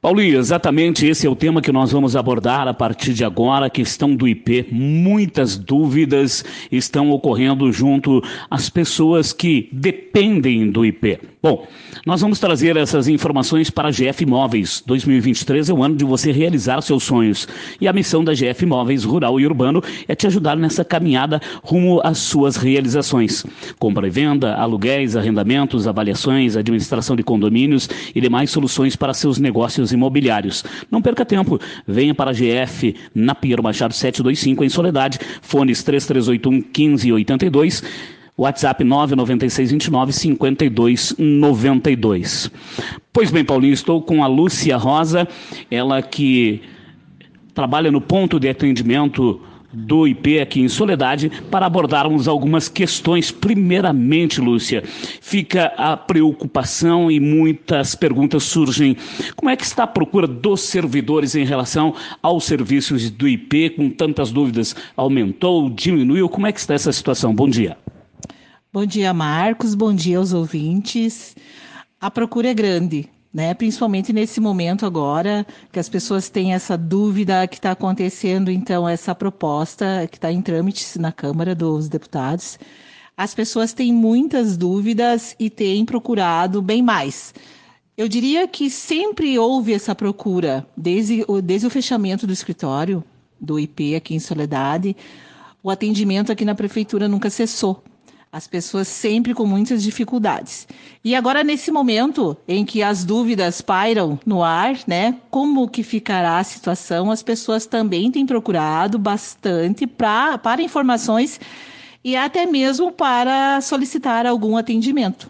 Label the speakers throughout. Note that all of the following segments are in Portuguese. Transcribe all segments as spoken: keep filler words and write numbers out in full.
Speaker 1: Paulinho, exatamente esse é o tema que nós vamos abordar a partir de agora, a questão do I P. Muitas dúvidas estão ocorrendo junto às pessoas que dependem do I P. Bom, nós vamos trazer essas informações para a G F Imóveis. dois mil e vinte e três é o ano de você realizar seus sonhos. E a missão da G F Imóveis Rural e Urbano é te ajudar nessa caminhada rumo às suas realizações. Compra e venda, aluguéis, arrendamentos, avaliações, administração de condomínios e demais soluções para seus negócios imobiliários. Não perca tempo, venha para a G F na Pinheiro Machado setecentos e vinte e cinco em Soledade, fones três três oito um, um cinco oito dois, WhatsApp nove nove seis dois nove, cinco dois nove dois. Pois bem, Paulinho, estou com a Lúcia Rosa, ela que trabalha no ponto de atendimento do I P aqui em Soledade, para abordarmos algumas questões. Primeiramente, Lúcia, fica a preocupação e muitas perguntas surgem. Como é que está a procura dos servidores em relação aos serviços do I P, com tantas dúvidas? Aumentou, diminuiu? Como é que está essa situação? Bom dia.
Speaker 2: Bom dia, Marcos. Bom dia aos ouvintes. A procura é grande, né? Principalmente nesse momento agora, que as pessoas têm essa dúvida que está acontecendo, então, essa proposta que está em trâmite na Câmara dos Deputados. As pessoas têm muitas dúvidas e têm procurado bem mais. Eu diria que sempre houve essa procura, desde, desde o fechamento do escritório do I P aqui em Soledade, o atendimento aqui na Prefeitura nunca cessou. As pessoas sempre com muitas dificuldades. E agora, nesse momento em que as dúvidas pairam no ar, né, como que ficará a situação, as pessoas também têm procurado bastante pra, para informações e até mesmo para solicitar algum atendimento.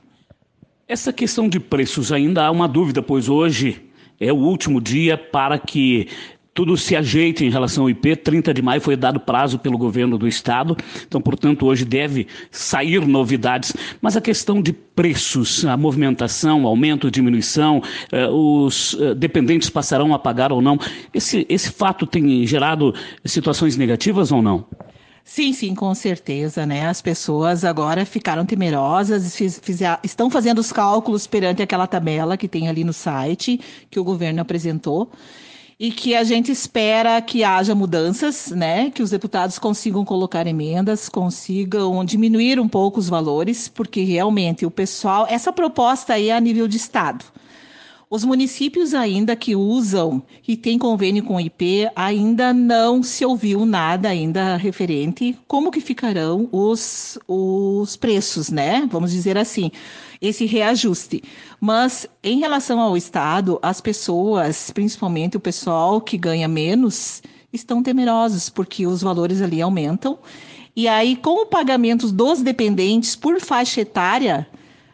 Speaker 1: Essa questão de preços ainda há uma dúvida, pois hoje é o último dia para que tudo se ajeita em relação ao I P. trinta de maio foi dado prazo pelo governo do estado, então, portanto, hoje deve sair novidades. Mas a questão de preços, a movimentação, aumento, diminuição, eh, os eh, dependentes passarão a pagar ou não, esse, esse fato tem gerado situações negativas ou não?
Speaker 2: Sim, sim, com certeza, né? As pessoas agora ficaram temerosas, fiz, fiz, estão fazendo os cálculos perante aquela tabela que tem ali no site, que o governo apresentou, e que a gente espera que haja mudanças, né? Que os deputados consigam colocar emendas, consigam diminuir um pouco os valores, porque realmente o pessoal, essa proposta aí é a nível de estado. Os municípios ainda que usam e têm convênio com o I P, ainda não se ouviu nada ainda referente como que ficarão os, os preços, né? Vamos dizer assim, esse reajuste. Mas em relação ao Estado, as pessoas, principalmente o pessoal que ganha menos, estão temerosos, porque os valores ali aumentam. E aí, com o pagamento dos dependentes por faixa etária,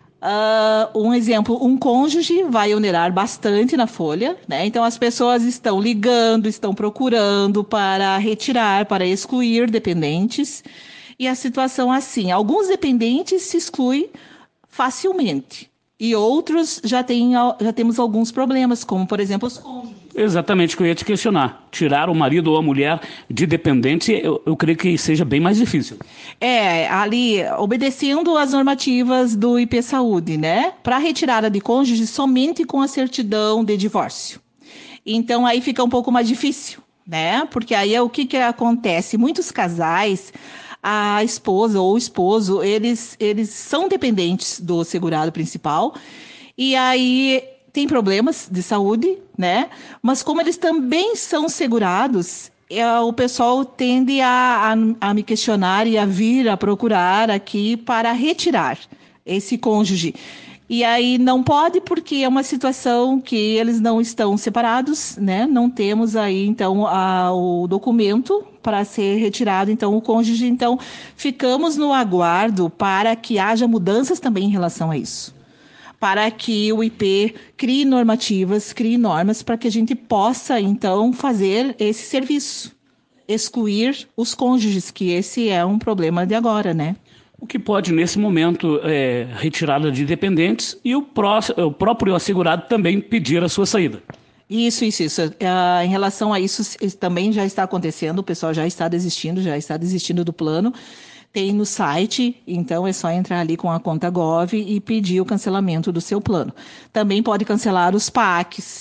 Speaker 2: Uh, um exemplo, um cônjuge vai onerar bastante na folha, né? Então as pessoas estão ligando, estão procurando para retirar, para excluir dependentes. E a situação assim, alguns dependentes se excluem facilmente. E outros já, tem, já temos alguns problemas, como, por exemplo, os cônjuges.
Speaker 1: Exatamente o que eu ia te questionar. Tirar o marido ou a mulher de dependente, eu, eu creio que seja bem mais difícil.
Speaker 2: É, ali, obedecendo às normativas do I P Saúde, né? Para retirada de cônjuge, somente com a certidão de divórcio. Então, aí fica um pouco mais difícil, né? Porque aí é o que, que acontece? Muitos casais, a esposa ou o esposo, eles, eles são dependentes do segurado principal, e aí tem problemas de saúde, né? Mas como eles também são segurados, é, o pessoal tende a, a, a me questionar e a vir a procurar aqui para retirar esse cônjuge. E aí não pode, porque é uma situação que eles não estão separados, né? Não temos aí, então, a, o documento para ser retirado, então, o cônjuge. Então, ficamos no aguardo para que haja mudanças também em relação a isso. Para que o I P crie normativas, crie normas, para que a gente possa, então, fazer esse serviço. Excluir os cônjuges, que esse é um problema de agora, né?
Speaker 1: O que pode, nesse momento, é retirada de dependentes e o, pró o próprio assegurado também pedir a sua saída.
Speaker 2: Isso, isso, isso. Uh, em relação a isso, isso também já está acontecendo, o pessoal já está desistindo, já está desistindo do plano. Tem no site, então é só entrar ali com a conta Gov e pedir o cancelamento do seu plano. Também pode cancelar os P A Cs,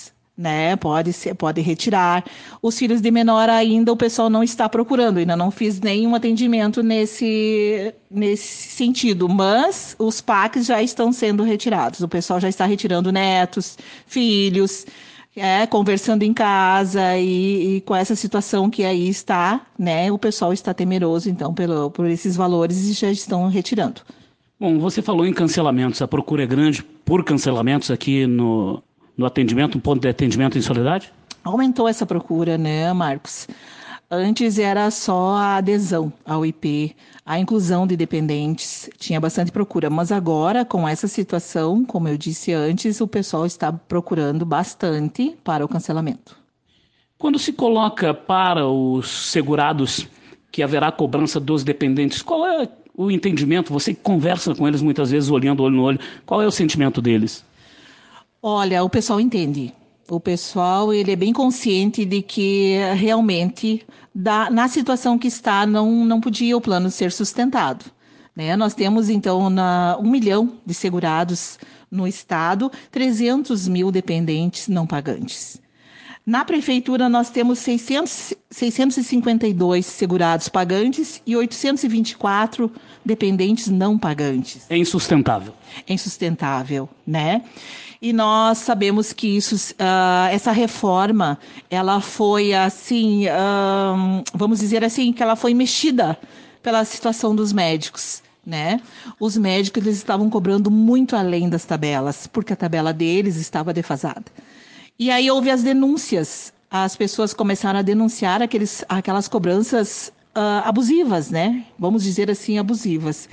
Speaker 2: né? Pode ser, pode retirar. Os filhos de menor ainda o pessoal não está procurando, ainda não fiz nenhum atendimento nesse, nesse sentido, mas os P A Cs já estão sendo retirados. O pessoal já está retirando netos, filhos, é, conversando em casa e, e com essa situação que aí está, né? O pessoal está temeroso, então, pelo, por esses valores e já estão retirando.
Speaker 1: Bom, você falou em cancelamentos. A procura é grande por cancelamentos aqui no, no atendimento, no ponto de atendimento em Soledade?
Speaker 2: Aumentou essa procura, né, Marcos? Antes era só a adesão ao I P, a inclusão de dependentes, tinha bastante procura. Mas agora, com essa situação, como eu disse antes, o pessoal está procurando bastante para o cancelamento.
Speaker 1: Quando se coloca para os segurados que haverá cobrança dos dependentes, qual é o entendimento? Você conversa com eles muitas vezes olhando olho no olho. Qual é o sentimento deles?
Speaker 2: Olha, o pessoal entende. O pessoal ele é bem consciente de que realmente, da, na situação que está, não, não podia o plano ser sustentado. Né? Nós temos, então, na, um milhão de segurados no estado, trezentos mil dependentes não pagantes. Na prefeitura, nós temos seiscentos, seiscentos e cinquenta e dois segurados pagantes e oitocentos e vinte e quatro dependentes não pagantes.
Speaker 1: É insustentável.
Speaker 2: É insustentável, né? E nós sabemos que isso, uh, essa reforma, ela foi assim, uh, vamos dizer assim, que ela foi mexida pela situação dos médicos. Né? Os médicos eles estavam cobrando muito além das tabelas, porque a tabela deles estava defasada. E aí houve as denúncias, as pessoas começaram a denunciar aqueles, aquelas cobranças uh, abusivas, né? Vamos dizer assim, abusivas.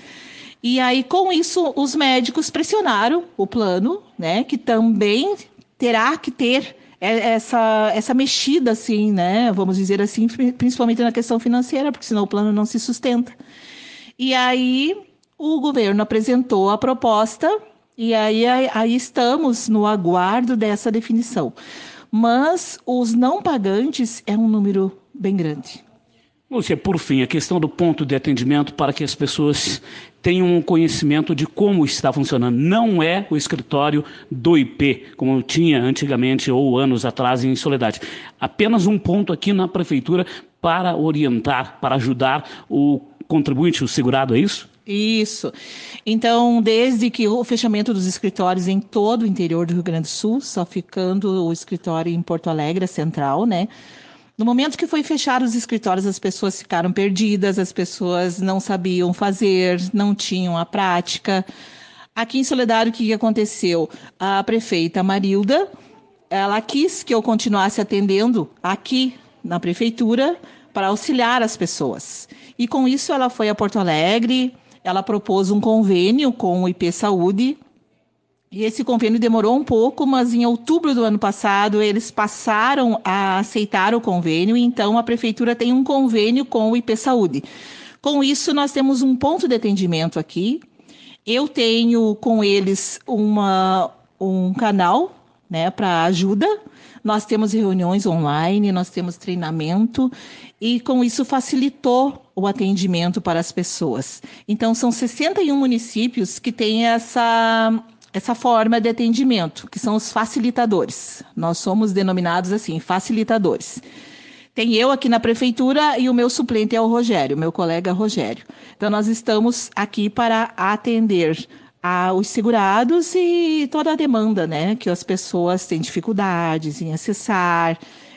Speaker 2: E aí, com isso, os médicos pressionaram o plano, né? Que também terá que ter essa, essa mexida, assim, né? Vamos dizer assim, principalmente na questão financeira, porque senão o plano não se sustenta. E aí, o governo apresentou a proposta. E aí, aí estamos no aguardo dessa definição. Mas os não pagantes é um número bem grande.
Speaker 1: Lúcia, por fim, a questão do ponto de atendimento para que as pessoas tenham um conhecimento de como está funcionando. Não é o escritório do I P, como tinha antigamente ou anos atrás em Soledade. Apenas um ponto aqui na prefeitura para orientar, para ajudar o contribuinte, o segurado, é isso?
Speaker 2: Isso. Então, desde que o fechamento dos escritórios em todo o interior do Rio Grande do Sul, só ficando o escritório em Porto Alegre, a central, né? No momento que foi fechado os escritórios, as pessoas ficaram perdidas, as pessoas não sabiam fazer, não tinham a prática. Aqui em Soledade, o que aconteceu? A prefeita Marilda, ela quis que eu continuasse atendendo aqui na prefeitura para auxiliar as pessoas. E com isso ela foi a Porto Alegre. Ela propôs um convênio com o I P Saúde, e esse convênio demorou um pouco, mas em outubro do ano passado eles passaram a aceitar o convênio, e então a prefeitura tem um convênio com o I P Saúde. Com isso, nós temos um ponto de atendimento aqui. Eu tenho com eles uma, um canal, né, para ajuda. Nós temos reuniões online, nós temos treinamento, e com isso facilitou o atendimento para as pessoas. Então, são sessenta e um municípios que têm essa, essa forma de atendimento, que são os facilitadores. Nós somos denominados assim, facilitadores. Tem eu aqui na prefeitura e o meu suplente é o Rogério, meu colega Rogério. Então, nós estamos aqui para atender aos segurados e toda a demanda, né, que as pessoas têm dificuldades em acessar,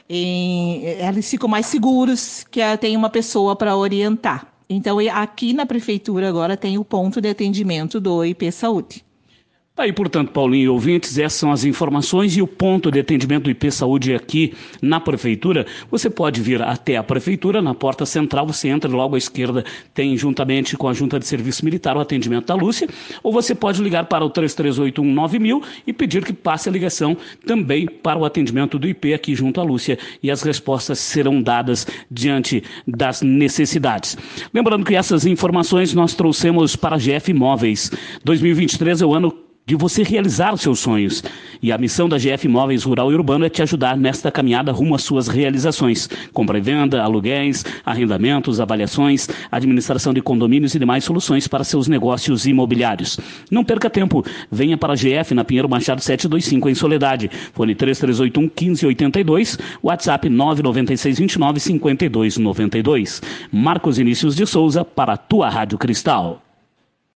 Speaker 2: em, eles ficam mais seguros que tem uma pessoa para orientar. Então, aqui na prefeitura agora tem o ponto de atendimento do I P Saúde.
Speaker 1: Aí, portanto, Paulinho e ouvintes, essas são as informações e o ponto de atendimento do I P Saúde aqui na prefeitura. Você pode vir até a prefeitura, na porta central, você entra logo à esquerda, tem juntamente com a Junta de Serviço Militar o atendimento da Lúcia, ou você pode ligar para o três três oito um nove mil e pedir que passe a ligação também para o atendimento do I P aqui junto à Lúcia, e as respostas serão dadas diante das necessidades. Lembrando que essas informações nós trouxemos para a G F Imóveis. dois mil e vinte e três é o ano de você realizar seus sonhos. E a missão da G F Imóveis Rural e Urbano é te ajudar nesta caminhada rumo às suas realizações. Compra e venda, aluguéis, arrendamentos, avaliações, administração de condomínios e demais soluções para seus negócios imobiliários. Não perca tempo, venha para a G F na Pinheiro Machado setecentos e vinte e cinco em Soledade. Fone três três oito um, um cinco oito dois, WhatsApp nove nove seis dois nove, cinco dois nove dois. Marcos Inícios de Souza para a tua Rádio Cristal.